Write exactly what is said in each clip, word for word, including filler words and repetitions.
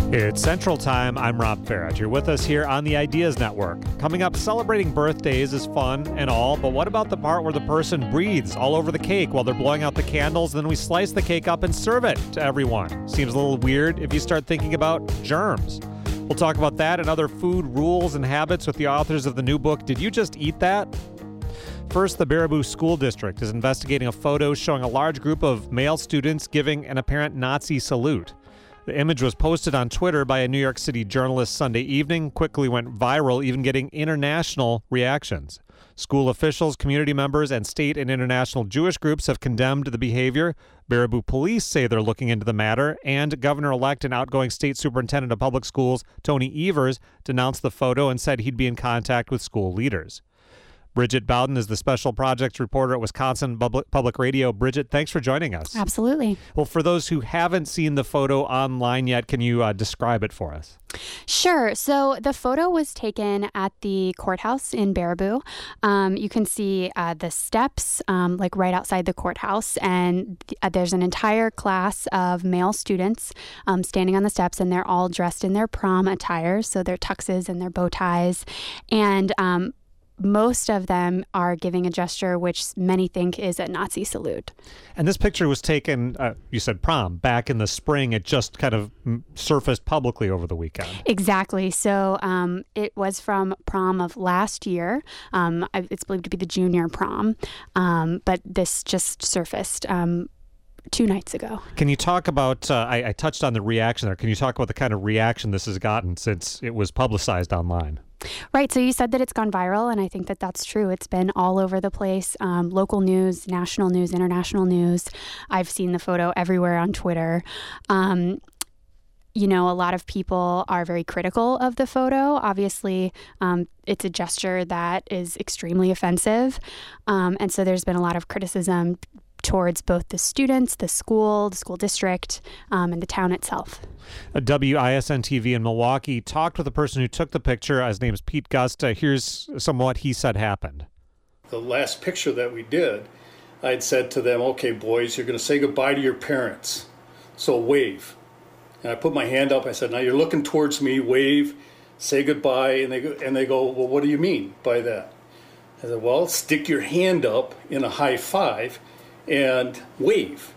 It's Central Time. I'm Rob Farrett. You're with us here on the Ideas Network. Coming up, celebrating birthdays is fun and all, but what about the part where the person breathes all over the cake while they're blowing out the candles, and then we slice the cake up and serve it to everyone? Seems a little weird if you start thinking about germs. We'll talk about that and other food rules and habits with the authors of the new book, Did You Just Eat That? First, the Baraboo School District is investigating a photo showing a large group of male students giving an apparent Nazi salute. The image was posted on Twitter by a New York City journalist Sunday evening, quickly went viral, even getting international reactions. School officials, community members, and state and international Jewish groups have condemned the behavior. Baraboo police say they're looking into the matter, and Governor-elect and outgoing state superintendent of public schools, Tony Evers, denounced the photo and said he'd be in contact with school leaders. Bridget Bowden is the special projects reporter at Wisconsin Public Radio. Bridget, thanks for joining us. Absolutely. Well, for those who haven't seen the photo online yet, can you uh, describe it for us? Sure. So the photo was taken at the courthouse in Baraboo. Um, you can see uh, the steps um, like right outside the courthouse, and th- uh, there's an entire class of male students um, standing on the steps, and they're all dressed in their prom attire, so their tuxes and their bow ties. And um, most of them are giving a gesture which many think is a Nazi salute. And this picture was taken, uh, you said prom, back in the spring. It just kind of surfaced publicly over the weekend. Exactly. So um, it was from prom of last year. Um, it's believed to be the junior prom, um, but this just surfaced um, two nights ago. Can you talk about, uh, I, I touched on the reaction there. Can you talk about the kind of reaction this has gotten since it was publicized online? Right. So you said that it's gone viral, and I think that that's true. It's been all over the place. Um, local news, national news, international news. I've seen the photo everywhere on Twitter. Um, you know, a lot of people are very critical of the photo. Obviously, um, it's a gesture that is extremely offensive. Um, and so there's been a lot of criticism towards both the students, the school, the school district, um, and the town itself. A W I S N T V in Milwaukee talked with the person who took the picture. His name is Pete Gust. Uh, here's some of what he said happened. The last picture that we did, I'd said to them, okay, boys, you're going to say goodbye to your parents. So wave. And I put my hand up. I said, now you're looking towards me, wave, say goodbye. And they go, and they go, well, what do you mean by that? I said, well, stick your hand up in a high five and wave.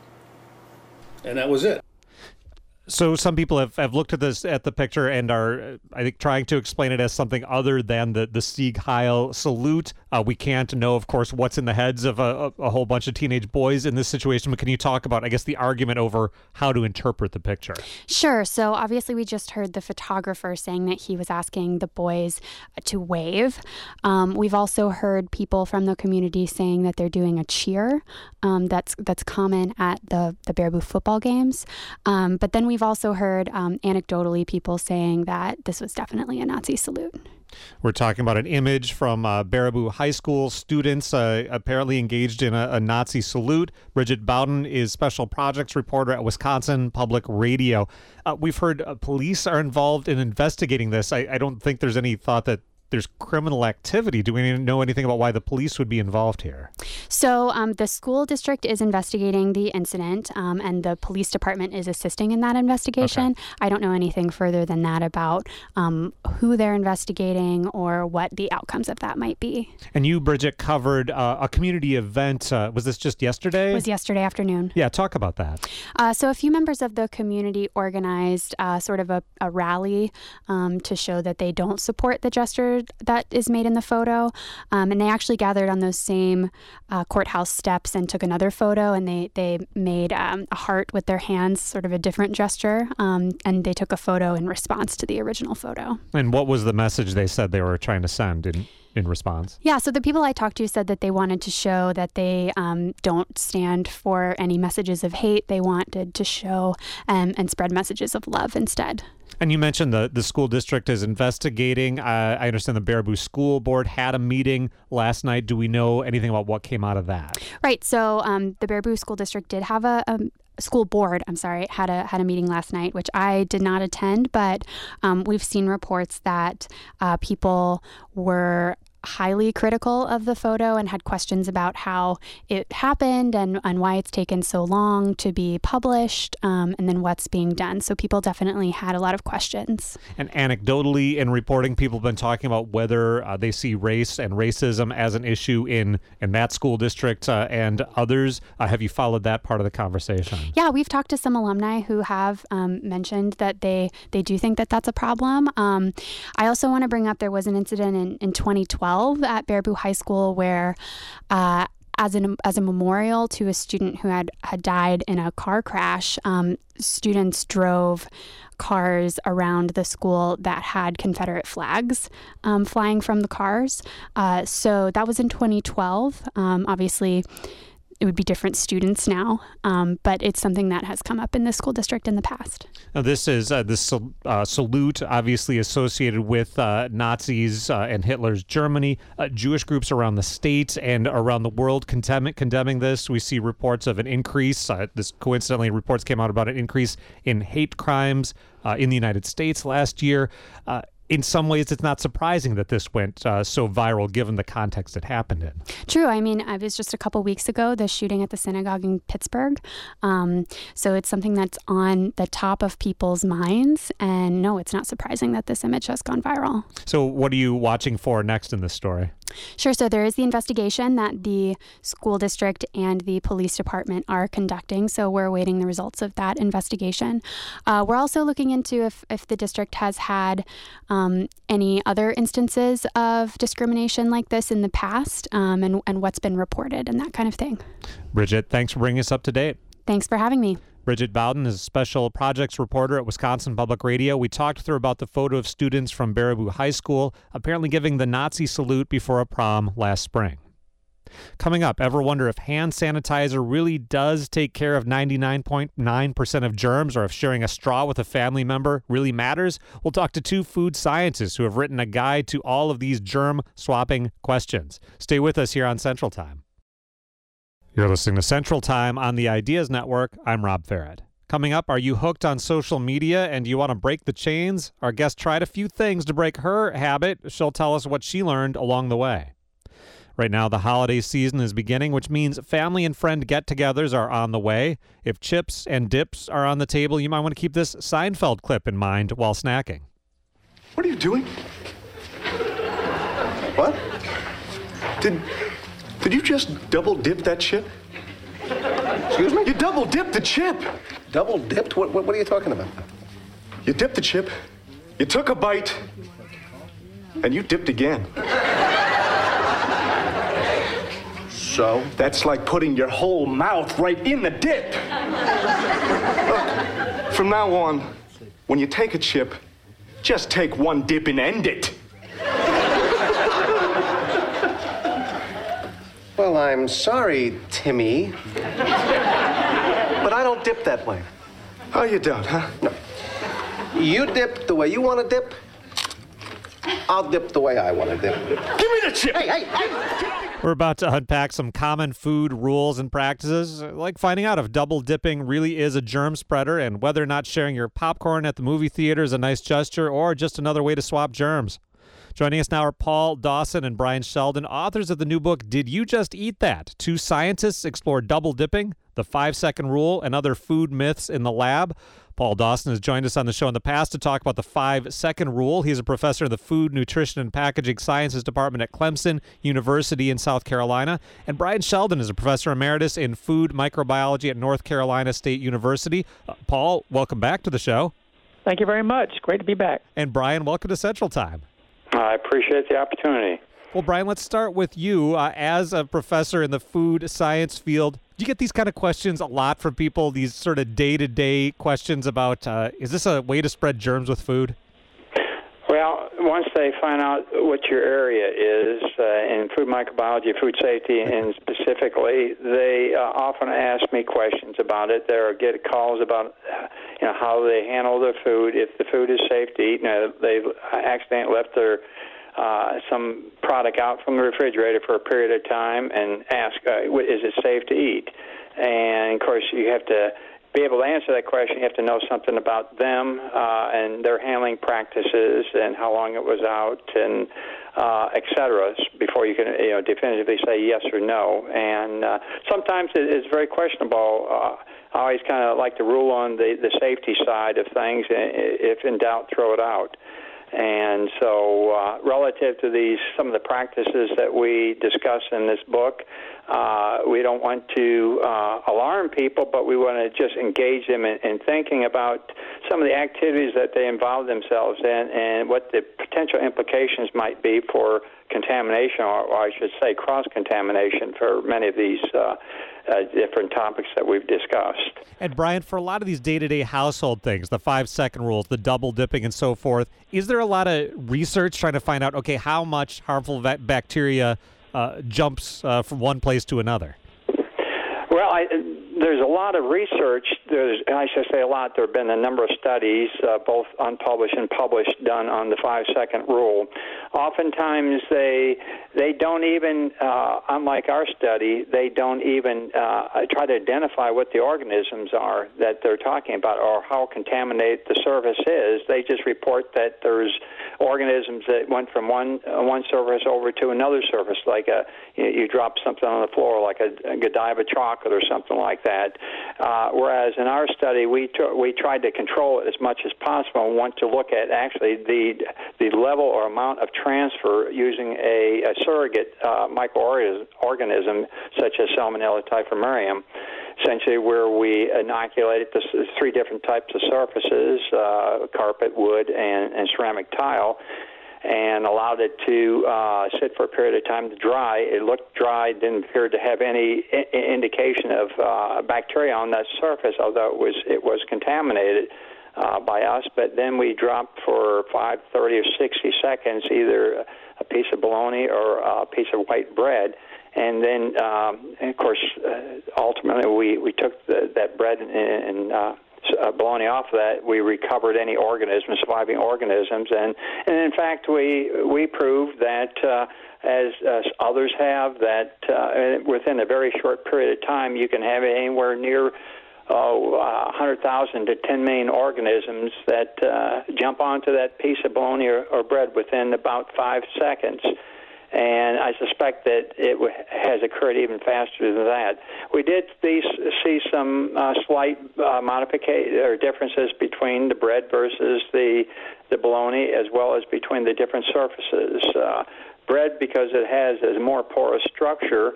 And that was it. So some people have, have looked at this at the picture and are, I think, trying to explain it as something other than the, the Sieg Heil salute. Uh, we can't know, of course, what's in the heads of a, a whole bunch of teenage boys in this situation. But can you talk about, I guess, the argument over how to interpret the picture? Sure. So obviously we just heard the photographer saying that he was asking the boys to wave. Um, we've also heard people from the community saying that they're doing a cheer. Um, that's that's common at the, the Baraboo football games. Um, but then we've also heard um, anecdotally people saying that this was definitely a Nazi salute. We're talking about an image from uh, Baraboo High School students uh, apparently engaged in a, a Nazi salute. Bridget Bowden is special projects reporter at Wisconsin Public Radio. Uh, we've heard uh, police are involved in investigating this. I, I don't think there's any thought that there's criminal activity. Do we know anything about why the police would be involved here? So um, the school district is investigating the incident, um, and the police department is assisting in that investigation. Okay. I don't know anything further than that about um, who they're investigating or what the outcomes of that might be. And you, Bridget, covered uh, a community event. Uh, was this just yesterday? It was yesterday afternoon. Yeah, talk about that. Uh, so a few members of the community organized uh, sort of a, a rally um, to show that they don't support the gesture that is made in the photo. Um, and they actually gathered on those same uh, courthouse steps and took another photo, and they, they made um, a heart with their hands, sort of a different gesture. Um, and they took a photo in response to the original photo. And what was the message they said they were trying to send in, in response? Yeah, so the people I talked to said that they wanted to show that they um, don't stand for any messages of hate. They wanted to show um, and spread messages of love instead. And you mentioned the, the school district is investigating. Uh, I understand the Baraboo School Board had a meeting last night. Do we know anything about what came out of that? Right. So um, the Baraboo School District did have a, a school board, I'm sorry, had a had a meeting last night, which I did not attend, but um, we've seen reports that uh, people were highly critical of the photo and had questions about how it happened and, and why it's taken so long to be published, um, and then what's being done. So people definitely had a lot of questions. And anecdotally, in reporting, people have been talking about whether uh, they see race and racism as an issue in, in that school district uh, and others. Uh, have you followed that part of the conversation? Yeah, we've talked to some alumni who have um, mentioned that they, they do think that that's a problem. Um, I also want to bring up there was an incident in, in twenty twelve at Baraboo High School where uh, as an as a memorial to a student who had, had died in a car crash, um, students drove cars around the school that had Confederate flags um, flying from the cars. Uh, so that was in twenty twelve. Um, obviously, it would be different students now, um, but it's something that has come up in the school district in the past. Now, this is uh, this uh, salute, obviously associated with uh, Nazis uh, and Hitler's Germany. Uh, Jewish groups around the state and around the world condemn- condemning this. We see reports of an increase. Uh, this coincidentally, reports came out about an increase in hate crimes uh, in the United States last year. Uh, In some ways, it's not surprising that this went uh, so viral, given the context it happened in. True. I mean, it was just a couple weeks ago, the shooting at the synagogue in Pittsburgh. Um, so it's something that's on the top of people's minds. And no, it's not surprising that this image has gone viral. So what are you watching for next in this story? Sure. So there is the investigation that the school district and the police department are conducting. So we're awaiting the results of that investigation. Uh, we're also looking into if, if the district has had um, any other instances of discrimination like this in the past, um, and, and what's been reported and that kind of thing. Bridget, thanks for bringing us up to date. Thanks for having me. Bridget Bowden is a special projects reporter at Wisconsin Public Radio. We talked with her about the photo of students from Baraboo High School apparently giving the Nazi salute before a prom last spring. Coming up, ever wonder if hand sanitizer really does take care of ninety-nine point nine percent of germs, or if sharing a straw with a family member really matters? We'll talk to two food scientists who have written a guide to all of these germ-swapping questions. Stay with us here on Central Time. You're listening to Central Time on the Ideas Network. I'm Rob Farrett. Coming up, are you hooked on social media and do you want to break the chains? Our guest tried a few things to break her habit. She'll tell us what she learned along the way. Right now, the holiday season is beginning, which means family and friend get-togethers are on the way. If chips and dips are on the table, you might want to keep this Seinfeld clip in mind while snacking. What are you doing? What? Did... Did you just double dip that chip? Excuse me? You double dipped the chip. Double dipped? What, what, what are you talking about? You dipped the chip, you took a bite, and you dipped again. So? That's like putting your whole mouth right in the dip. Look, from now on, when you take a chip, just take one dip and end it. Well, I'm sorry, Timmy, but I don't dip that way. Oh, you don't, huh? No. You dip the way you want to dip. I'll dip the way I want to dip. Give me the chip! Hey, hey, hey! We're about to unpack some common food rules and practices, like finding out if double dipping really is a germ spreader and whether or not sharing your popcorn at the movie theater is a nice gesture or just another way to swap germs. Joining us now are Paul Dawson and Brian Sheldon, authors of the new book, Did You Just Eat That? Two scientists explore double dipping, the five-second rule, and other food myths in the lab. Paul Dawson has joined us on the show in the past to talk about the five-second rule. He's a professor in the Food, Nutrition, and Packaging Sciences Department at Clemson University in South Carolina. And Brian Sheldon is a professor emeritus in food microbiology at North Carolina State University. Uh, Paul, welcome back to the show. Thank you very much. Great to be back. And Brian, welcome to Central Time. I appreciate the opportunity. Well, Brian, let's start with you. Uh, as a professor in the food science field, do you get these kind of questions a lot from people, these sort of day-to-day questions about, uh, is this a way to spread germs with food? Well, once they find out what your area is uh, in food microbiology, food safety, and specifically, they uh, often ask me questions about it. They get calls about, you know, how they handle their food, if the food is safe to eat. Now, they've accidentally left their uh, some product out from the refrigerator for a period of time, and ask, uh, is it safe to eat? And of course, you have to be able to answer that question, you have to know something about them uh, and their handling practices and how long it was out and uh, et cetera, before you can you know definitively say yes or no. And uh, sometimes it, it's very questionable. Uh, I always kind of like to rule on the, the safety side of things. If in doubt, throw it out. And so uh, relative to these, some of the practices that we discuss in this book, uh, we don't want to uh, alarm people, but we want to just engage them in, in thinking about some of the activities that they involve themselves in and what the potential implications might be for contamination, or, or I should say cross-contamination for many of these uh, uh, different topics that we've discussed. And Brian, for a lot of these day-to-day household things, the five-second rules, the double dipping and so forth, is there a lot of research trying to find out, okay, how much harmful va- bacteria uh, jumps uh, from one place to another? Well, I, there's a lot of research. There's, I should say a lot. There have been a number of studies, uh, both unpublished and published, done on the five-second rule. Oftentimes, they they don't even, uh, unlike our study, they don't even uh, try to identify what the organisms are that they're talking about or how contaminated the surface is. They just report that there's organisms that went from one uh, one surface over to another surface, like a you, you drop something on the floor, like a, a Godiva chocolate or something like that. Uh, whereas in our study, we t- we tried to control it as much as possible and want to look at actually the the level or amount of transfer using a, a surrogate uh, microorganism such as Salmonella typhimurium, essentially where we inoculated the three different types of surfaces, uh, carpet, wood, and, and ceramic tile, and allowed it to uh, sit for a period of time to dry. It looked dry, didn't appear to have any I- indication of uh, bacteria on that surface, although it was it was contaminated uh, by us. But then we dropped for five, thirty, or sixty seconds either a piece of bologna or a piece of white bread. And then, um, and of course, uh, ultimately we, we took the, that bread and, and uh, Uh, bologna off of that, we recovered any organisms, surviving organisms, and, and in fact, we we proved that, uh, as, as others have, that uh, within a very short period of time, you can have anywhere near oh, uh, one hundred thousand to ten million organisms that uh, jump onto that piece of bologna or, or bread within about five seconds. And I suspect that it w- has occurred even faster than that. We did these, see some uh, slight uh, modification or differences between the bread versus the the bologna, as well as between the different surfaces. Uh, bread, because it has a more porous structure,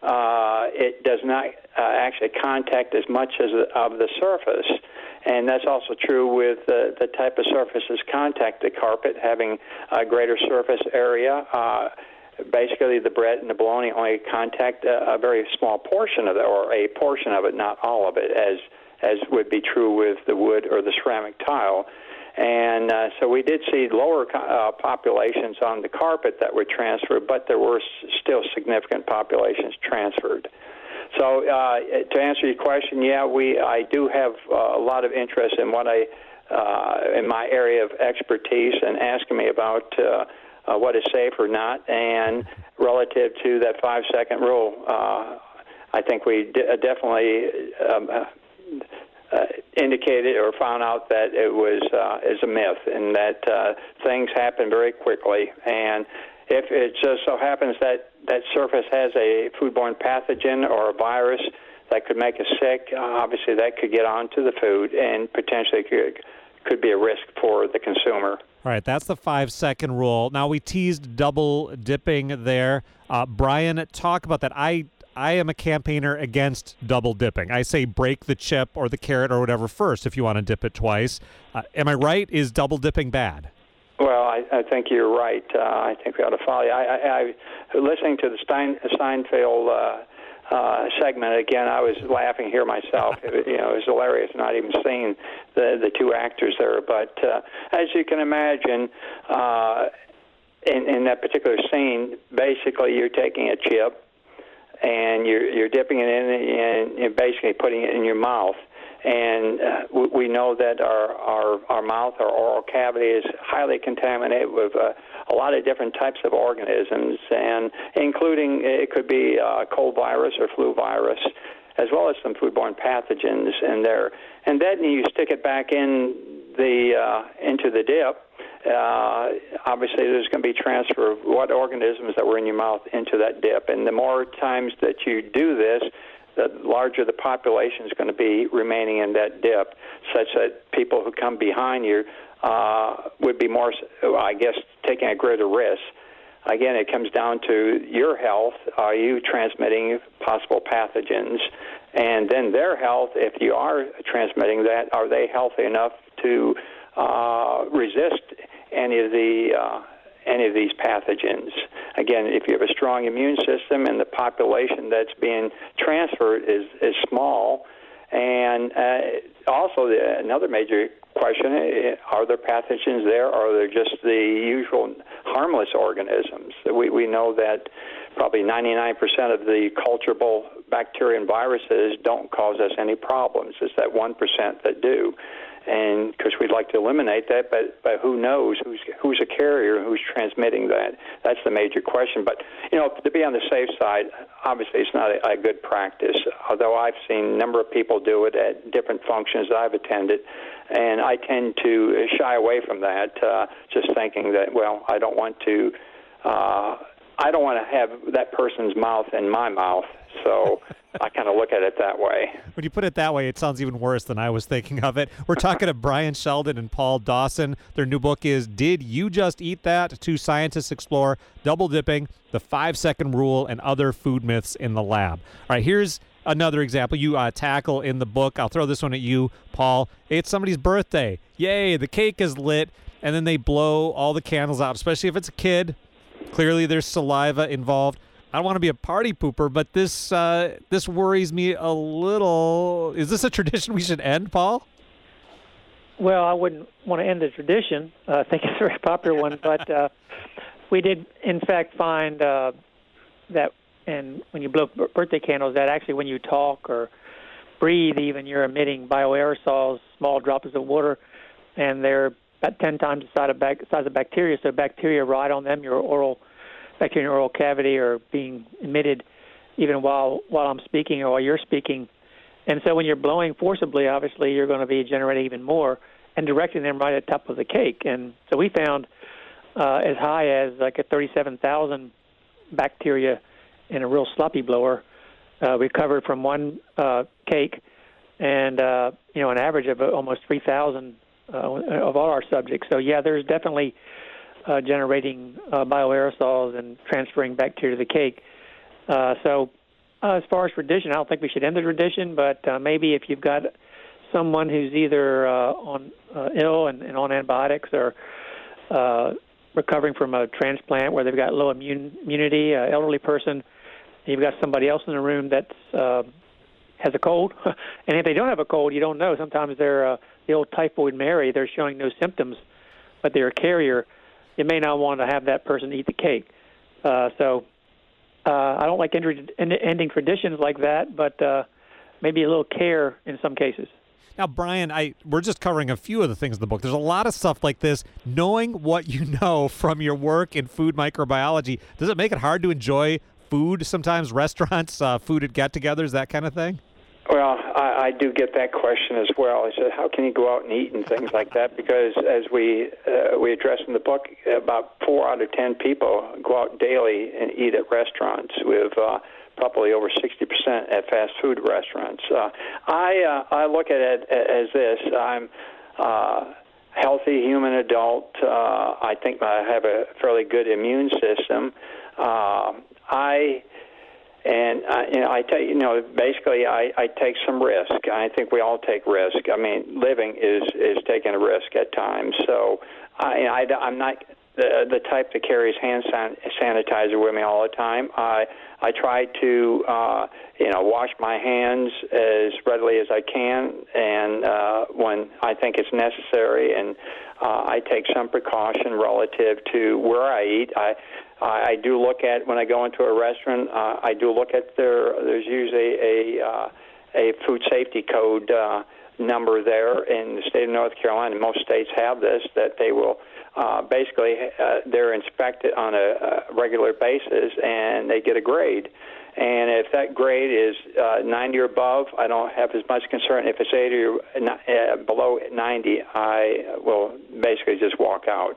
uh, it does not uh, actually contact as much as the, of the surface. And that's also true with uh, the type of surfaces contact the carpet, having a greater surface area. Uh, Basically, the bread and the bologna only contact a, a very small portion of it, or a portion of it, not all of it, as as would be true with the wood or the ceramic tile. And uh, so we did see lower uh, populations on the carpet that were transferred, but there were s- still significant populations transferred. So uh, to answer your question, yeah, we I do have uh, a lot of interest in what I uh, in my area of expertise and asking me about. Uh, Uh, what is safe or not, and relative to that five-second rule, uh, I think we d- definitely um, uh, uh, indicated or found out that it was uh, is a myth, and that uh, things happen very quickly. And if it just so happens that that surface has a foodborne pathogen or a virus that could make us sick, uh, obviously that could get onto the food and potentially could, could be a risk for the consumer. All right, that's the five-second rule. Now, we teased double dipping there. Uh, Brian, talk about that. I I am a campaigner against double dipping. I say break the chip or the carrot or whatever first if you want to dip it twice. Uh, am I right? Is double dipping bad? Well, I, I think you're right. Uh, I think we ought to follow you. I, I, I, listening to the Stein, Seinfeld uh, Uh, segment again, I was laughing here myself. It, you know, it was hilarious not even seeing the the two actors there. But uh, as you can imagine, uh, in, in that particular scene, basically you're taking a chip and you're you're dipping it in and you're basically putting it in your mouth. And uh, we, we know that our, our our mouth, our oral cavity, is highly contaminated with uh, a lot of different types of organisms, and including it could be uh, cold virus or flu virus. as well as some foodborne pathogens in there. And then you stick it back in the uh, into the dip. Uh, obviously, there's going to be transfer of what organisms that were in your mouth into that dip. And the more times that you do this, the larger the population is going to be remaining in that dip, such that people who come behind you uh, would be more, I guess, taking a greater risk. Again, it comes down to your health. Are you transmitting possible pathogens? And then their health, if you are transmitting that, are they healthy enough to uh, resist any of the uh, any of these pathogens? Again, if you have a strong immune system and the population that's being transferred is, is small, and uh, also the, another major question, are there pathogens there, or are there just the usual harmless organisms? We, we know that probably ninety-nine percent of the culturable bacteria and viruses don't cause us any problems. It's that one percent that do. And because we'd like to eliminate that, but, but who knows who's who's a carrier, who's transmitting that? That's the major question. But, you know, to be on the safe side, obviously it's not a, a good practice, although I've seen a number of people do it at different functions that I've attended, and I tend to shy away from that, uh, just thinking that, well, I don't want to uh, I don't want to have that person's mouth in my mouth, so I kind of look at it that way. When you put it that way, it sounds even worse than I was thinking of it. We're talking to Brian Sheldon and Paul Dawson. Their new book is Did You Just Eat That? Two scientists explore double dipping, the five-second rule, and other food myths in the lab. All right, here's another example you uh, tackle in the book. I'll throw this one at you, Paul. It's somebody's birthday. Yay, the cake is lit, and then they blow all the candles out, especially if it's a kid. Clearly there's saliva involved. I don't want to be a party pooper, but this uh, this worries me a little. Is this a tradition we should end, Paul? Well, I wouldn't want to end the tradition. Uh, I think it's a very popular one, but uh, we did, in fact, find uh, that, and when you blow birthday candles, that actually when you talk or breathe, even you're emitting bioaerosols, small droplets of water, and they're about ten times the size of, bac- size of bacteria. So bacteria ride on them. Your oral bacteria in your oral cavity are being emitted even while while I'm speaking or while you're speaking. And so when you're blowing forcibly, obviously you're going to be generating even more and directing them right at the top of the cake. And so we found uh, as high as like a thirty-seven thousand bacteria in a real sloppy blower uh, recovered from one uh, cake, and uh, you know an average of almost three thousand uh, of all our subjects. So yeah, there's definitely Uh, generating uh, bioaerosols and transferring bacteria to the cake. Uh, so uh, as far as tradition, I don't think we should end the tradition, but uh, maybe if you've got someone who's either uh, on uh, ill and, and on antibiotics or uh, recovering from a transplant where they've got low immune, immunity, an elderly person, you've got somebody else in the room that uh, has a cold. And if they don't have a cold, you don't know. Sometimes they're uh, the old typhoid Mary, they're showing no symptoms, but they're a carrier. You may not want to have that person eat the cake. Uh, so uh, I don't like ending, ending traditions like that, but uh, maybe a little care in some cases. Now, Brian, I we're just covering a few of the things in the book. There's a lot of stuff like this. Knowing what you know from your work in food microbiology, does it make it hard to enjoy food sometimes, restaurants, uh, food at get-togethers, that kind of thing? Well, I, I do get that question as well. I said, how can you go out and eat and things like that? Because as we uh, we address in the book, about four out of ten people go out daily and eat at restaurants, with uh, probably over sixty percent at fast food restaurants. Uh, I uh, I look at it as this. I'm a healthy human adult. Uh, I think I have a fairly good immune system. Uh, I... And, uh, you know, I take, you know, basically I, I take some risk. I think we all take risk. I mean, living is, is taking a risk at times. So I, I, I'm not the, the type that carries hand san- sanitizer with me all the time. I, I try to, uh, you know, wash my hands as readily as I can, and uh, when I think it's necessary. And uh, I take some precaution relative to where I eat. I I do look at, when I go into a restaurant, uh, I do look at their, there's usually a uh, a food safety code uh, number there in the state of North Carolina. Most states have this, that they will uh, basically, uh, they're inspected on a, a regular basis and they get a grade. And if that grade is uh, ninety or above, I don't have as much concern. If it's eighty or uh, below ninety, I will basically just walk out.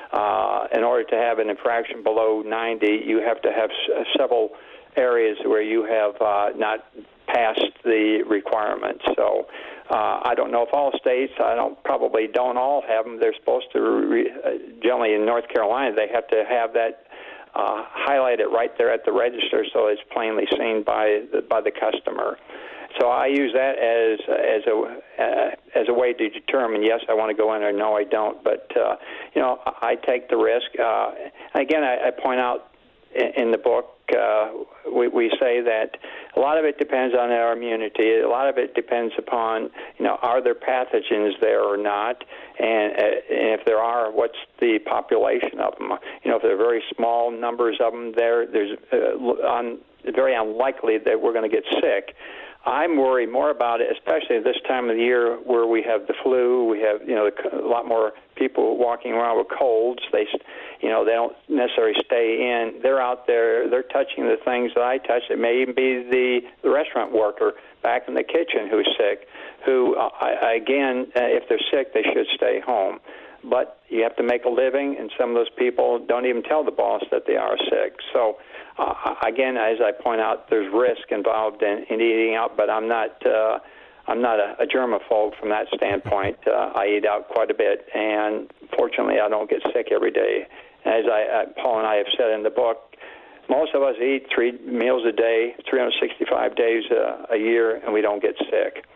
Uh, in order to have an infraction below ninety, you have to have s- several areas where you have uh, not passed the requirements. So uh, I don't know if all states, I don't probably don't all have them. They're supposed to, re- uh, generally in North Carolina, they have to have that uh, highlighted right there at the register so it's plainly seen by the, by the customer. So I use that as as a uh, as a way to determine, yes, I want to go in, or no, I don't. But uh, you know, I take the risk. Uh, again, I, I point out in, in the book, uh, we, we say that a lot of it depends on our immunity. A lot of it depends upon, you know, are there pathogens there or not, and, uh, and if there are, what's the population of them? You know, if there are very small numbers of them there, there's uh, on, very unlikely that we're going to get sick. I'm worried more about it, especially this time of the year where we have the flu. We have, you know, a lot more people walking around with colds. They, you know, they don't necessarily stay in. They're out there. They're touching the things that I touch. It may even be the, the restaurant worker back in the kitchen who's sick, who, uh, I, again, uh, if they're sick, they should stay home. But you have to make a living, and some of those people don't even tell the boss that they are sick. So, uh, again, as I point out, there's risk involved in, in eating out, but I'm not uh, I'm not a, a germaphobe from that standpoint. Uh, I eat out quite a bit, and fortunately, I don't get sick every day. As I, uh, Paul and I have said in the book, most of us eat three meals a day, three hundred sixty-five days uh, a year, and we don't get sick.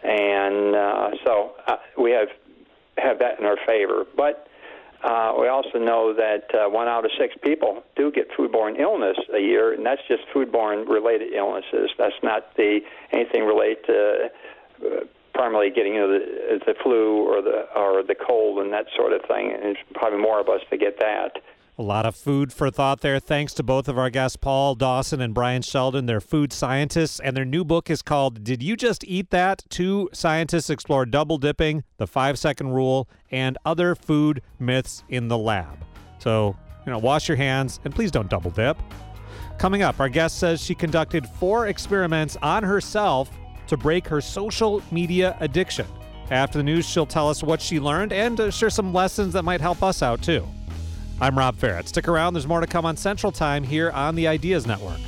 And uh, so uh, we have have that in our favor. But uh, we also know that uh, one out of six people do get foodborne illness a year, and that's just foodborne related illnesses. That's not the anything related to uh, primarily getting, you know, the, the flu or the or the cold and that sort of thing. And it's probably more of us to get that. A lot of food for thought there. Thanks to both of our guests, Paul Dawson and Brian Sheldon. They're food scientists, and their new book is called Did You Just Eat That? Two scientists explore double dipping, the five-second rule, and other food myths in the lab. So, you know, wash your hands, and please don't double dip. Coming up, our guest says she conducted four experiments on herself to break her social media addiction. After the news, she'll tell us what she learned and uh, share some lessons that might help us out, too. I'm Rob Ferret. Stick around. There's more to come on Central Time here on the Ideas Network.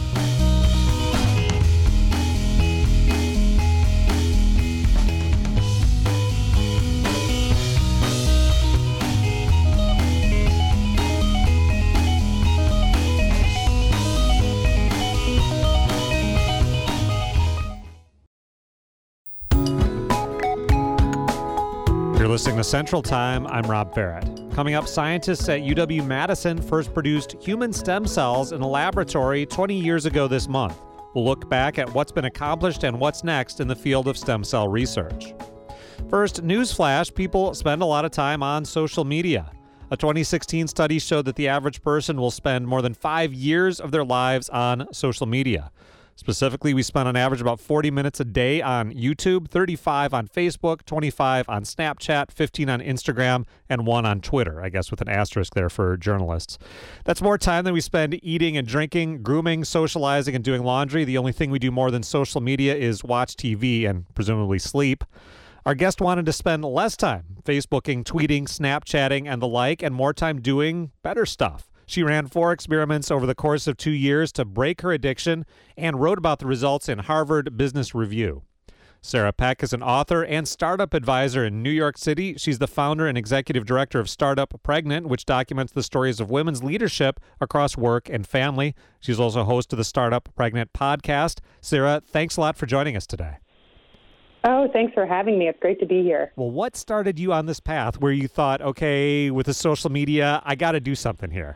You're listening to Central Time. I'm Rob Ferret. Coming up, scientists at U W-Madison first produced human stem cells in a laboratory twenty years ago this month. We'll look back at what's been accomplished and what's next in the field of stem cell research. First, newsflash, people spend a lot of time on social media. A twenty sixteen study showed that the average person will spend more than five years of their lives on social media. Specifically, we spend on average about forty minutes a day on YouTube, thirty-five on Facebook, twenty-five on Snapchat, fifteen on Instagram, and one on Twitter, I guess with an asterisk there for journalists. That's more time than we spend eating and drinking, grooming, socializing, and doing laundry. The only thing we do more than social media is watch T V and presumably sleep. Our guest wanted to spend less time Facebooking, tweeting, Snapchatting, and the like, and more time doing better stuff. She ran four experiments over the course of two years to break her addiction and wrote about the results in Harvard Business Review. Sarah Peck is an author and startup advisor in New York City. She's the founder and executive director of Startup Pregnant, which documents the stories of women's leadership across work and family. She's also host of the Startup Pregnant podcast. Sarah, thanks a lot for joining us today. Oh, thanks for having me. It's great to be here. Well, what started you on this path where you thought, okay, with the social media, I got to do something here?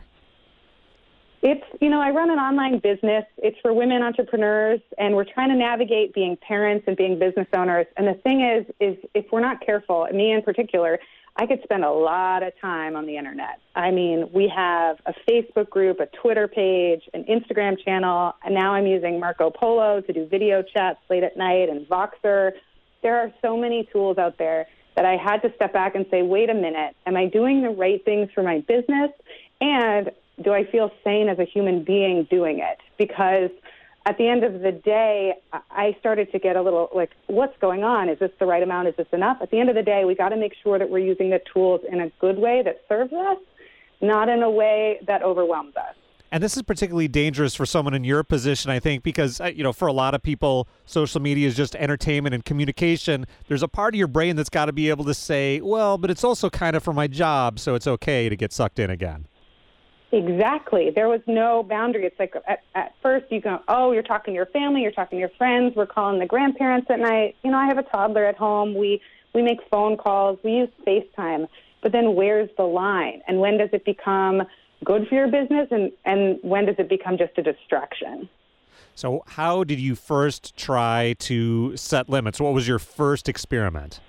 It's, you know, I run an online business. It's for women entrepreneurs, and we're trying to navigate being parents and being business owners. And the thing is, is if we're not careful, me in particular, I could spend a lot of time on the internet. I mean, we have a Facebook group, a Twitter page, an Instagram channel, and now I'm using Marco Polo to do video chats late at night and Voxer. There are so many tools out there that I had to step back and say, wait a minute, am I doing the right things for my business? And do I feel sane as a human being doing it? Because at the end of the day, I started to get a little like, what's going on? Is this the right amount? Is this enough? At the end of the day, we got to make sure that we're using the tools in a good way that serves us, not in a way that overwhelms us. And this is particularly dangerous for someone in your position, I think, because, uh, you know, for a lot of people, social media is just entertainment and communication. There's a part of your brain that's got to be able to say, well, but it's also kind of for my job, so it's okay to get sucked in again. Exactly. There was no boundary. It's like at, at first you go, oh, you're talking to your family, you're talking to your friends, we're calling the grandparents at night. You know, I have a toddler at home. We, we make phone calls. We use FaceTime. But then where's the line? And when does it become good for your business, and, and when does it become just a distraction? So how did you first try to set limits? What was your first experiment?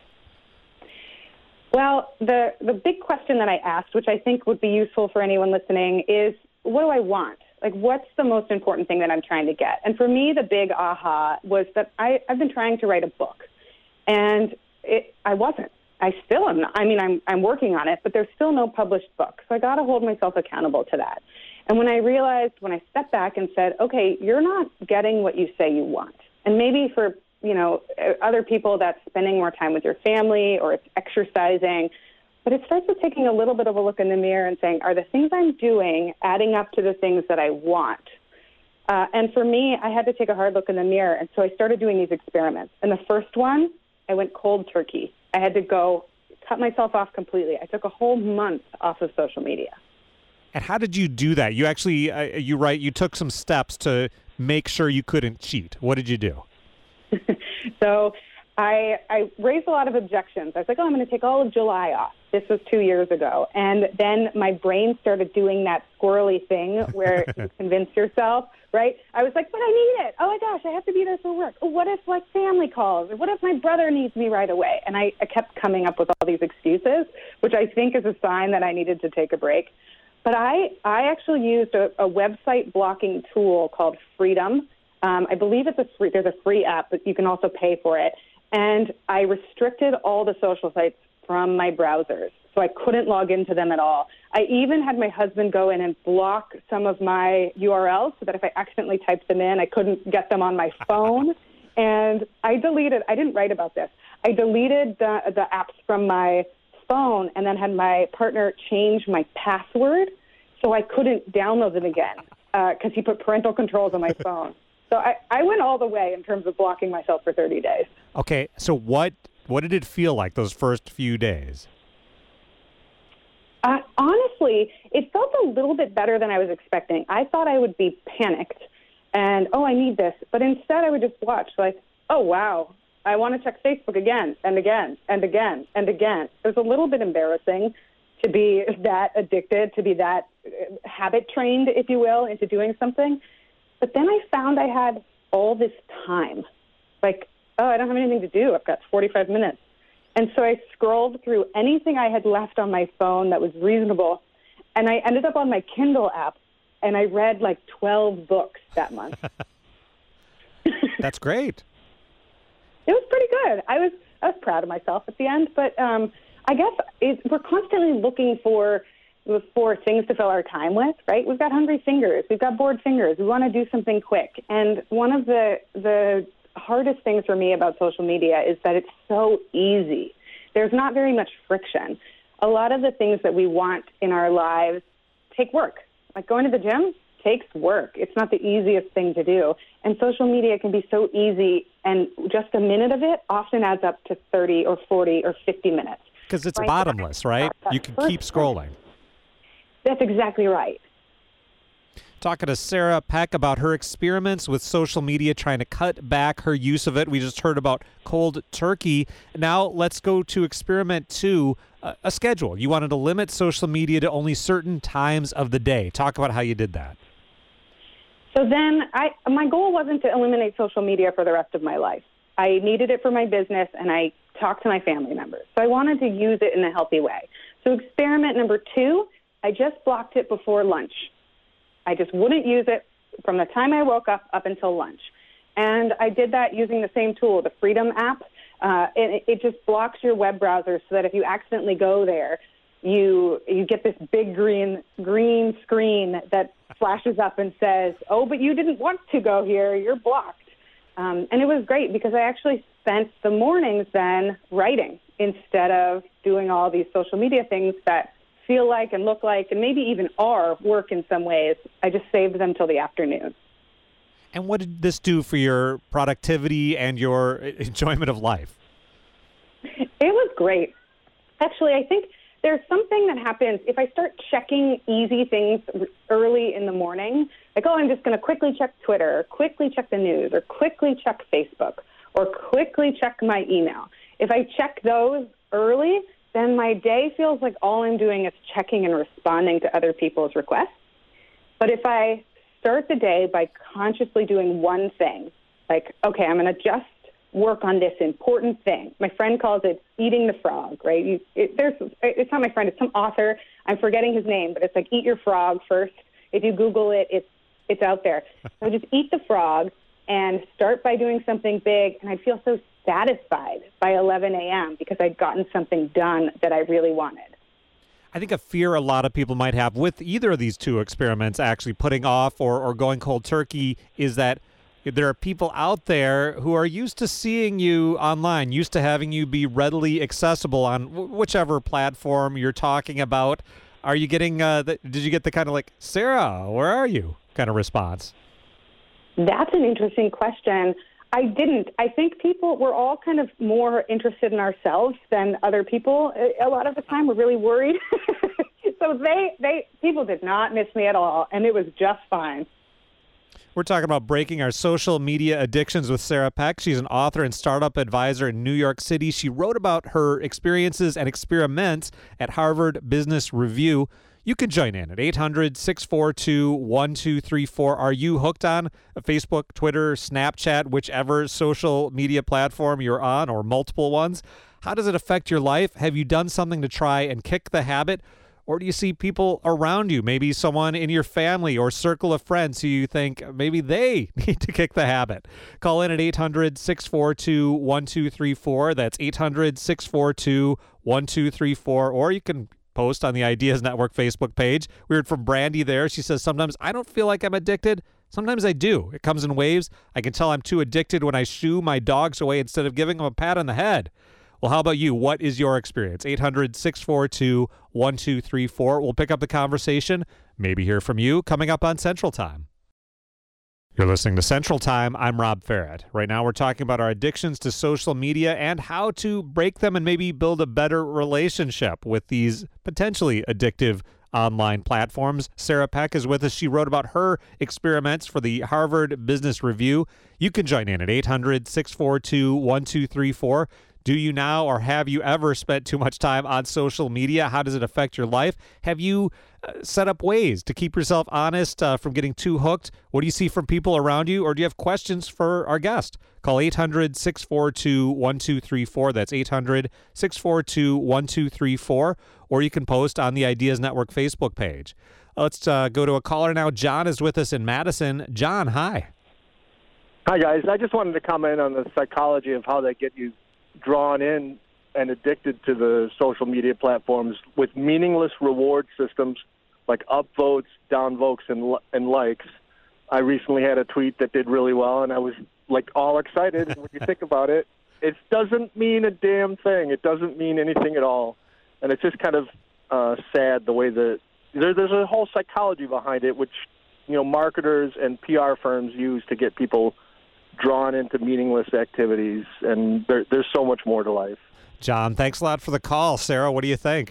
Well, the, the big question that I asked, which I think would be useful for anyone listening, is what do I want? Like, what's the most important thing that I'm trying to get? And for me, the big aha was that I, I've been trying to write a book, and it, I wasn't. I still am not. I mean, I'm I'm working on it, but there's still no published book. So I got to hold myself accountable to that. And when I realized, when I stepped back and said, okay, you're not getting what you say you want. And maybe for, you know, other people that's spending more time with your family or it's exercising. But it starts with taking a little bit of a look in the mirror and saying, are the things I'm doing adding up to the things that I want? Uh, and for me, I had to take a hard look in the mirror. And so I started doing these experiments. And the first one, I went cold turkey. I had to go cut myself off completely. I took a whole month off of social media. And how did you do that? You actually, uh, you write, you took some steps to make sure you couldn't cheat. What did you do? So I, I raised a lot of objections. I was like, oh, I'm going to take all of July off. This was two years ago. And then my brain started doing that squirrely thing where you convince yourself, right? I was like, but I need it. Oh, my gosh, I have to be there for work. Oh, what if, like, family calls? Or what if my brother needs me right away? And I, I kept coming up with all these excuses, which I think is a sign that I needed to take a break. But I, I actually used a, a website blocking tool called Freedom. Um, I believe it's a free, there's a free app, but you can also pay for it. And I restricted all the social sites from my browsers, so I couldn't log into them at all. I even had my husband go in and block some of my U R Ls so that if I accidentally typed them in, I couldn't get them on my phone. And I deleted, I didn't write about this, I deleted the, the apps from my phone and then had my partner change my password so I couldn't download them again because uh, he put parental controls on my phone. So I, I went all the way in terms of blocking myself for thirty days. Okay, so what what did it feel like those first few days? Uh, honestly, it felt a little bit better than I was expecting. I thought I would be panicked and, oh, I need this. But instead I would just watch like, oh, wow, I want to check Facebook again and again and again and again. It was a little bit embarrassing to be that addicted, to be that habit trained, if you will, into doing something. But then I found I had all this time. Like, oh, I don't have anything to do. I've got forty-five minutes. And so I scrolled through anything I had left on my phone that was reasonable. And I ended up on my Kindle app, and I read like twelve books that month. That's great. It was pretty good. I was I was proud of myself at the end. But um, I guess it, we're constantly looking for for things to fill our time with, right? We've got hungry fingers. We've got bored fingers. We want to do something quick. And one of the the hardest things for me about social media is that it's so easy. There's not very much friction. A lot of the things that we want in our lives take work. Like going to the gym takes work. It's not the easiest thing to do. And social media can be so easy, and just a minute of it often adds up to thirty or forty or fifty minutes. Because it's right? bottomless, right? You can keep scrolling. That's exactly right. Talking to Sarah Peck about her experiments with social media, trying to cut back her use of it. We just heard about cold turkey. Now let's go to experiment two, uh, a schedule. You wanted to limit social media to only certain times of the day. Talk about how you did that. So then I, my goal wasn't to eliminate social media for the rest of my life. I needed it for my business, and I talked to my family members. So I wanted to use it in a healthy way. So experiment number two, I just blocked it before lunch. I just wouldn't use it from the time I woke up up until lunch. And I did that using the same tool, the Freedom app. Uh, it, it just blocks your web browser so that if you accidentally go there, you you get this big green green screen that flashes up and says, "Oh, but you didn't want to go here. You're blocked." Um, and it was great because I actually spent the mornings then writing instead of doing all these social media things that feel like and look like and maybe even are work in some ways. I just saved them till the afternoon. And what did this do for your productivity and your enjoyment of life? It was great. Actually, I think there's something that happens if I start checking easy things early in the morning, like, oh, I'm just going to quickly check Twitter, or quickly check the news, or quickly check Facebook, or quickly check my email. If I check those early, then my day feels like all I'm doing is checking and responding to other people's requests. But if I start the day by consciously doing one thing, like, okay, I'm going to just work on this important thing. My friend calls it eating the frog, right? You, it, there's, it's not my friend, it's some author. I'm forgetting his name, but it's like eat your frog first. If you Google it, it's, it's out there. So just eat the frog and start by doing something big, and I'd feel so satisfied by eleven a.m. because I'd gotten something done that I really wanted. I think a fear a lot of people might have with either of these two experiments, actually putting off or, or going cold turkey, is that there are people out there who are used to seeing you online, used to having you be readily accessible on w- whichever platform you're talking about. Are you getting, uh, the, did you get the kind of like, Sarah, where are you kind of response? That's an interesting question. I didn't. I think people, we're all kind of more interested in ourselves than other people. A lot of the time we're really worried. So they, they, people did not miss me at all, and it was just fine. We're talking about breaking our social media addictions with Sarah Peck. She's an author and startup advisor in New York City. She wrote about her experiences and experiments at Harvard Business Review. You can join in at eight hundred, six four two, one two three four. Are you hooked on Facebook, Twitter, Snapchat, whichever social media platform you're on, or multiple ones? How does it affect your life? Have you done something to try and kick the habit? Or do you see people around you, maybe someone in your family or circle of friends who you think maybe they need to kick the habit? Call in at eight hundred, six four two, one two three four. That's eight hundred, six four two, one two three four. Or you can post on the Ideas Network Facebook page. We heard from Brandy there. She says, sometimes I don't feel like I'm addicted. Sometimes I do. It comes in waves. I can tell I'm too addicted when I shoo my dogs away instead of giving them a pat on the head. Well, how about you? What is your experience? eight hundred, six four two, one two three four. We'll pick up the conversation, maybe hear from you, coming up on Central Time. You're listening to Central Time. I'm Rob Farrett. Right now we're talking about our addictions to social media and how to break them and maybe build a better relationship with these potentially addictive online platforms. Sarah Peck is with us. She wrote about her experiments for the Harvard Business Review. You can join in at eight hundred, six four two, one two three four. Do you now or have you ever spent too much time on social media? How does it affect your life? Have you uh, set up ways to keep yourself honest uh, from getting too hooked? What do you see from people around you? Or do you have questions for our guest? Call eight hundred, six four two, one two three four. That's eight hundred, six four two, one two three four. Or you can post on the Ideas Network Facebook page. Let's uh, go to a caller now. John is with us in Madison. John, hi. Hi, guys. I just wanted to comment on the psychology of how they get you drawn in and addicted to the social media platforms with meaningless reward systems like upvotes, downvotes, and and likes. I recently had a tweet that did really well, and I was like all excited. And when you think about it, it doesn't mean a damn thing. It doesn't mean anything at all, and it's just kind of uh, sad the way that there, there's a whole psychology behind it, which you know marketers and P R firms use to get people drawn into meaningless activities, and there, there's so much more to life. John, thanks a lot for the call. Sarah, what do you think?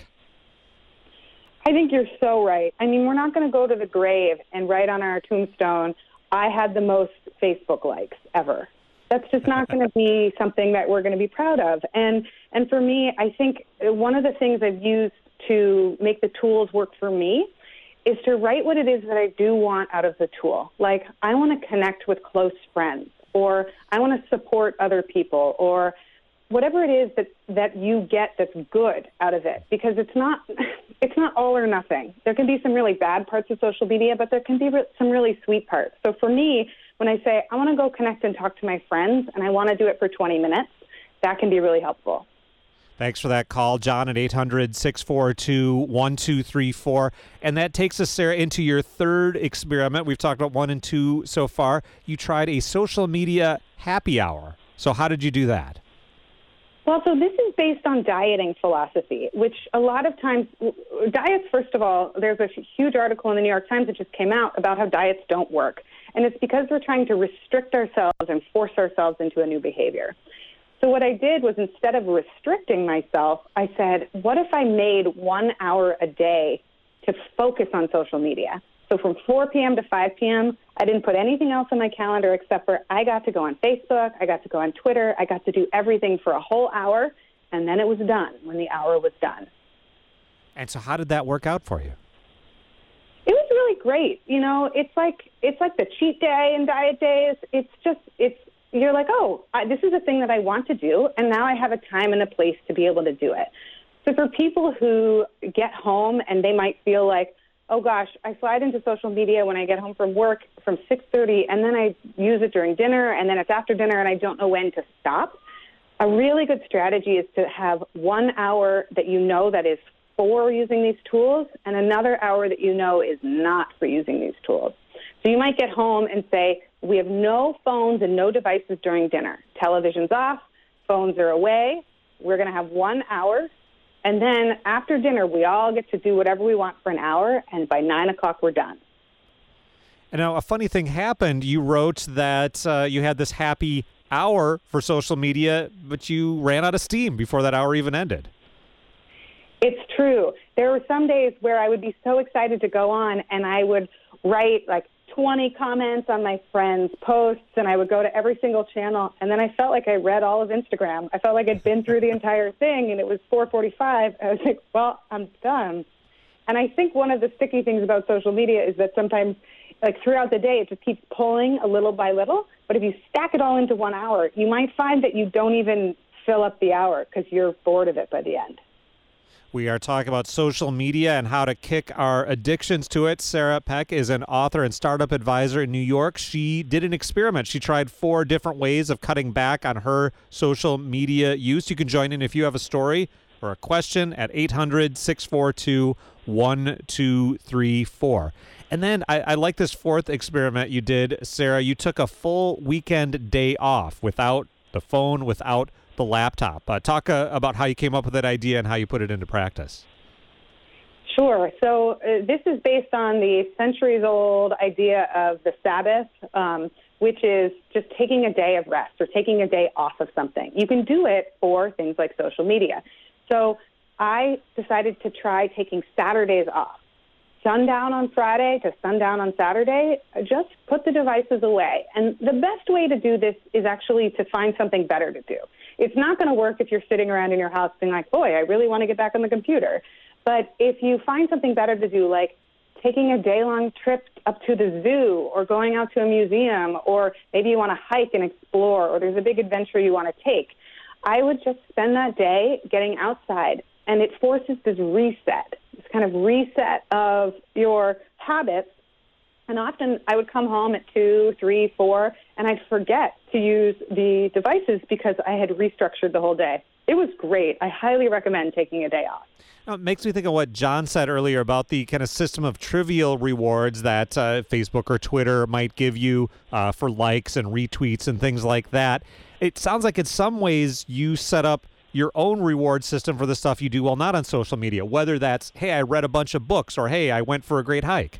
I think you're so right. I mean, we're not going to go to the grave and write on our tombstone, I had the most Facebook likes ever. That's just not going to be something that we're going to be proud of. And and for me, I think one of the things I've used to make the tools work for me is to write what it is that I do want out of the tool. Like, I want to connect with close friends, or I want to support other people, or whatever it is that, that you get that's good out of it, because it's not it's not all or nothing. There can be some really bad parts of social media, but there can be re- some really sweet parts. So for me, when I say I want to go connect and talk to my friends and I want to do it for twenty minutes, that can be really helpful. Thanks for that call, John, at eight hundred, six four two, one two three four. And that takes us, Sarah, into your third experiment. We've talked about one and two so far. You tried a social media happy hour. So how did you do that? Well, so this is based on dieting philosophy, which a lot of times, diets, first of all, there's a huge article in the New York Times that just came out about how diets don't work. And it's because we're trying to restrict ourselves and force ourselves into a new behavior. So what I did was, instead of restricting myself, I said, what if I made one hour a day to focus on social media? So from four p.m. to five p.m., I didn't put anything else on my calendar except for I got to go on Facebook, I got to go on Twitter, I got to do everything for a whole hour, and then it was done when the hour was done. And so how did that work out for you? It was really great. You know, it's like it's like the cheat day in diet days. It's just, it's, you're like, oh, I, this is a thing that I want to do, and now I have a time and a place to be able to do it. So for people who get home and they might feel like, oh, gosh, I slide into social media when I get home from work from six thirty, and then I use it during dinner, and then it's after dinner, and I don't know when to stop. A really good strategy is to have one hour that you know that is for using these tools and another hour that you know is not for using these tools. So you might get home and say, we have no phones and no devices during dinner. Television's off, phones are away. We're going to have one hour. And then after dinner, we all get to do whatever we want for an hour. And by nine o'clock, we're done. And now a funny thing happened. You wrote that uh, you had this happy hour for social media, but you ran out of steam before that hour even ended. It's true. There were some days where I would be so excited to go on, and I would write like twenty comments on my friends' posts, and I would go to every single channel, and then I felt like I read all of Instagram. I felt like I'd been through the entire thing, and it was four forty-five. I was like, well, I'm done. And I think one of the sticky things about social media is that sometimes, like throughout the day, it just keeps pulling a little by little. But if you stack it all into one hour, you might find that you don't even fill up the hour because you're bored of it by the end. We are talking about social media and how to kick our addictions to it. Sarah Peck is an author and startup advisor in New York. She did an experiment. She tried four different ways of cutting back on her social media use. You can join in if you have a story or a question at eight hundred, six four two, one two three four. And then I, I like this fourth experiment you did, Sarah. You took a full weekend day off without the phone, without the laptop. Uh, talk uh, about how you came up with that idea and how you put it into practice. Sure. So uh, this is based on the centuries-old idea of the Sabbath, um, which is just taking a day of rest or taking a day off of something. You can do it for things like social media. So I decided to try taking Saturdays off. Sundown on Friday to sundown on Saturday, just put the devices away. And the best way to do this is actually to find something better to do. It's not going to work if you're sitting around in your house being like, boy, I really want to get back on the computer. But if you find something better to do, like taking a day-long trip up to the zoo or going out to a museum, or maybe you want to hike and explore, or there's a big adventure you want to take, I would just spend that day getting outside. And it forces this reset, this kind of reset of your habits. And often I would come home at two, three, four, and I'd forget to use the devices because I had restructured the whole day. It was great. I highly recommend taking a day off. Now, it makes me think of what John said earlier about the kind of system of trivial rewards that uh, Facebook or Twitter might give you uh, for likes and retweets and things like that. It sounds like in some ways you set up your own reward system for the stuff you do while not on social media, whether that's, hey, I read a bunch of books, or hey, I went for a great hike.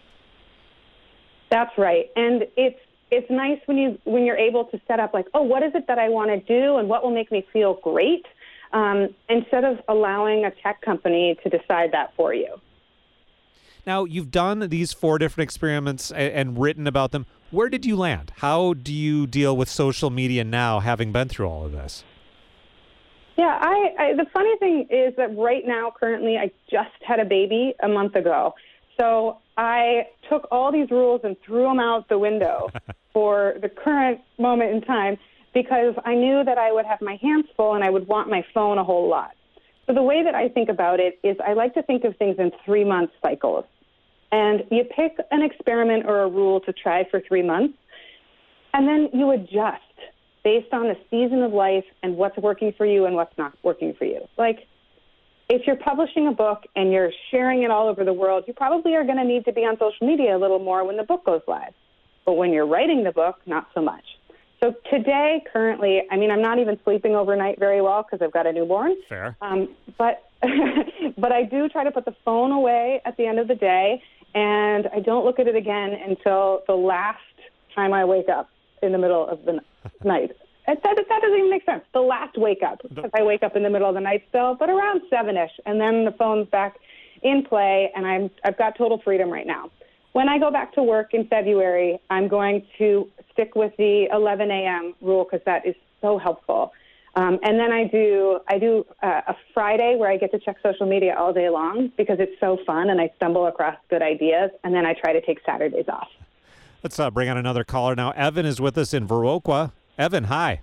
That's right. And it's it's nice when you when you're able to set up like, oh, what is it that I want to do and what will make me feel great, um, instead of allowing a tech company to decide that for you. Now, you've done these four different experiments and, and written about them. Where did you land? How do you deal with social media now, having been through all of this? Yeah, I, I the funny thing is that right now, currently, I just had a baby a month ago. So I took all these rules and threw them out the window for the current moment in time because I knew that I would have my hands full and I would want my phone a whole lot. So the way that I think about it is I like to think of things in three-month cycles. And you pick an experiment or a rule to try for three months, and then you adjust. based on the season of life and what's working for you and what's not working for you. Like, if you're publishing a book and you're sharing it all over the world, you probably are going to need to be on social media a little more when the book goes live. But when you're writing the book, not so much. So today, currently, I mean, I'm not even sleeping overnight very well because I've got a newborn. Fair. Um, but but I do try to put the phone away at the end of the day, and I don't look at it again until the last time I wake up in the middle of the n- night. That, that, that doesn't even make sense. The last wake up, because I wake up in the middle of the night still, but around seven-ish, and then the phone's back in play, and I'm, I've got total freedom right now. When I go back to work in February, I'm going to stick with the eleven a.m. rule because that is so helpful. Um, and then I do I do uh, a Friday where I get to check social media all day long because it's so fun and I stumble across good ideas, and then I try to take Saturdays off. Let's uh, bring on another caller now. Evan is with us in Viroqua. Evan, hi.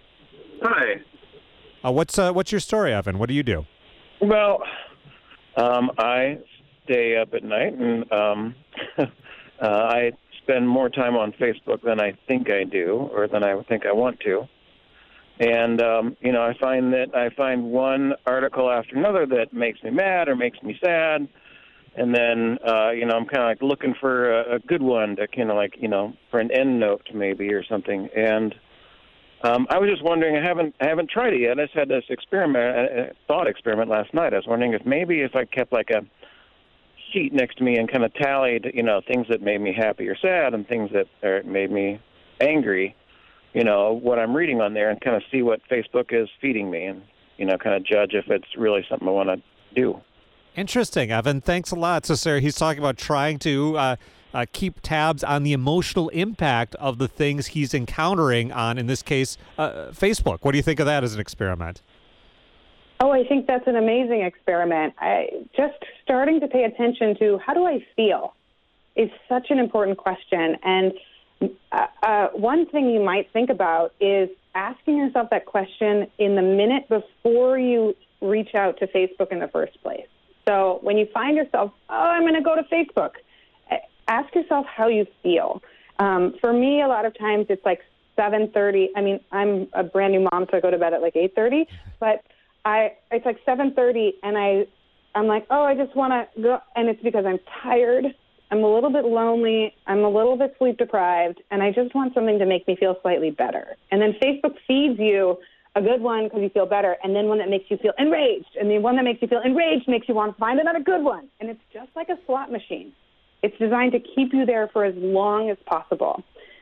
Hi. Uh, what's uh, what's your story, Evan? What do you do? Well, um, I stay up at night, and um, uh, I spend more time on Facebook than I think I do, or than I think I want to. And um, you know, I find that I find one article after another that makes me mad or makes me sad, and then uh, you know, I'm kind of like looking for a, a good one to kind of like you know for an end note maybe or something. And Um, I was just wondering, I haven't I haven't tried it yet. I just had this experiment, a thought experiment last night. I was wondering if maybe if I kept like a sheet next to me and kind of tallied, you know, things that made me happy or sad and things that are, made me angry, you know, what I'm reading on there and kind of see what Facebook is feeding me and, you know, kind of judge if it's really something I want to do. Interesting, Evan. Thanks a lot. So, Sarah, he's talking about trying to uh, uh, keep tabs on the emotional impact of the things he's encountering on, in this case, uh, Facebook. What do you think of that as an experiment? Oh, I think that's an amazing experiment. I just starting to pay attention to how do I feel is such an important question. And uh, uh, one thing you might think about is asking yourself that question in the minute before you reach out to Facebook in the first place. So when you find yourself, oh, I'm going to go to Facebook, ask yourself how you feel. Um, for me, a lot of times it's like seven thirty. I mean, I'm a brand new mom, so I go to bed at like eight thirty. But I, it's like seven thirty, and I, I'm like, oh, I just want to go. And it's because I'm tired. I'm a little bit lonely. I'm a little bit sleep deprived, and I just want something to make me feel slightly better. And then Facebook feeds you a good one because you feel better, and then one that makes you feel enraged, and the one that makes you feel enraged makes you want to find another good one. And it's just like a slot machine. It's designed to keep you there for as long as possible.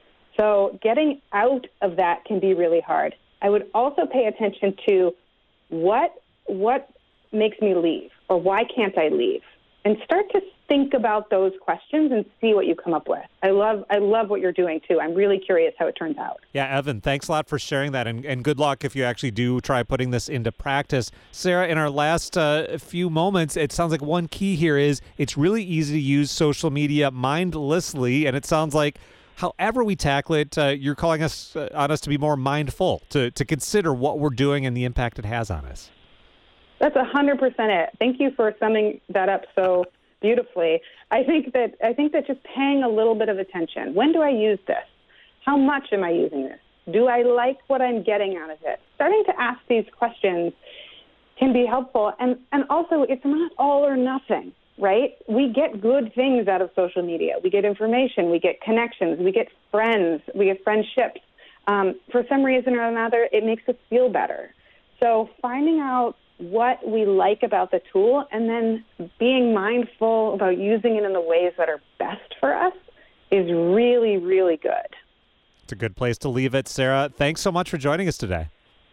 So getting out of that can be really hard. I would also pay attention to what what makes me leave, or why can't I leave, and start to think about those questions and see what you come up with. I love I love what you're doing, too. I'm really curious how it turns out. Yeah, Evan, thanks a lot for sharing that, and, and good luck if you actually do try putting this into practice. Sarah, in our last uh, few moments, it sounds like one key here is it's really easy to use social media mindlessly, and it sounds like however we tackle it, uh, you're calling us uh, on us to be more mindful, to, to consider what we're doing and the impact it has on us. That's one hundred percent it. Thank you for summing that up so beautifully. I think that I think that just paying a little bit of attention. When do I use this? How much am I using this? Do I like what I'm getting out of it? Starting to ask these questions can be helpful. And, and also, it's not all or nothing, right? We get good things out of social media. We get information. We get connections. We get friends. We get friendships. Um, for some reason or another, it makes us feel better. So finding out what we like about the tool and then being mindful about using it in the ways that are best for us is really, really good. It's a good place to leave it. Sarah, thanks so much for joining us today.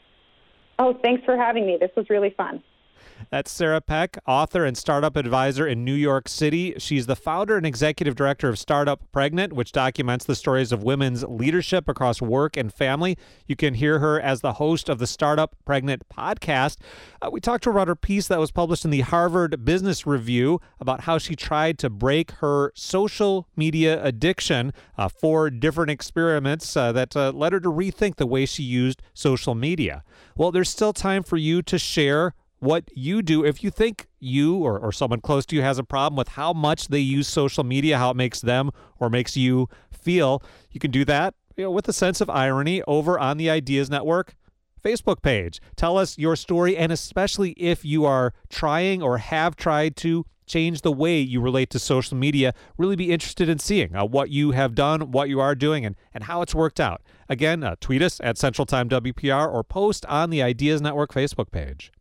Oh, thanks for having me. This was really fun. That's Sarah Peck, author and startup advisor in New York City. She's the founder and executive director of Startup Pregnant, which documents the stories of women's leadership across work and family. You can hear her as the host of the Startup Pregnant podcast. Uh, we talked to her about her piece that was published in the Harvard Business Review about how she tried to break her social media addiction. Uh, four different experiments uh, that uh, led her to rethink the way she used social media. Well, there's still time for you to share what you do. If you think you or, or someone close to you has a problem with how much they use social media, how it makes them or makes you feel, you can do that you know, with a sense of irony over on the Ideas Network Facebook page. Tell us your story, and especially if you are trying or have tried to change the way you relate to social media, really be interested in seeing uh, what you have done, what you are doing, and, and how it's worked out. Again, uh, tweet us at Central Time W P R or post on the Ideas Network Facebook page.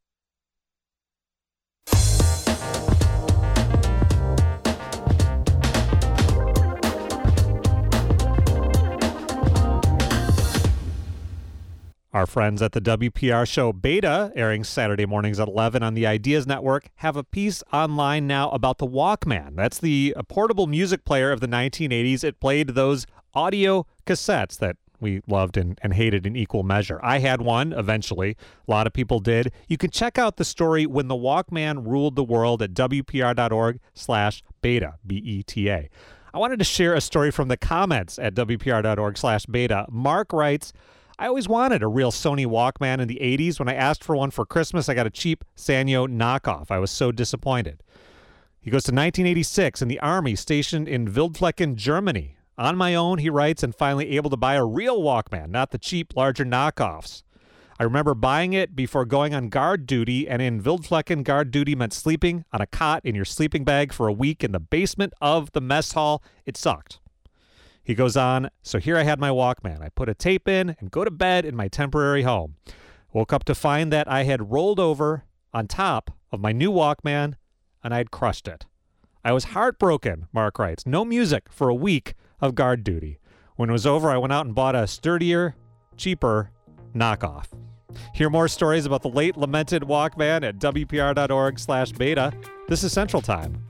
Our friends at the W P R show Beta, airing Saturday mornings at eleven on the Ideas Network, have a piece online now about the Walkman. That's the portable music player of the nineteen eighties. It played those audio cassettes that we loved and, and hated in equal measure. I had one eventually. A lot of people did. You can check out the story When the Walkman Ruled the World at W P R dot org slash beta, B E T A. I wanted to share a story from the comments at W P R dot org slash beta. Mark writes, I always wanted a real Sony Walkman in the eighties. When I asked for one for Christmas, I got a cheap Sanyo knockoff. I was so disappointed. He goes to nineteen eighty-six in the Army, stationed in Wildflecken, Germany. On my own, he writes, and finally able to buy a real Walkman, not the cheap, larger knockoffs. I remember buying it before going on guard duty, and in Wildflecken, guard duty meant sleeping on a cot in your sleeping bag for a week in the basement of the mess hall. It sucked. He goes on, so here I had my Walkman. I put a tape in and go to bed in my temporary home. Woke up to find that I had rolled over on top of my new Walkman and I'd crushed it. I was heartbroken, Mark writes. No music for a week of guard duty. When it was over, I went out and bought a sturdier, cheaper knockoff. Hear more stories about the late lamented Walkman at W P R dot org slash beta. This is Central Time.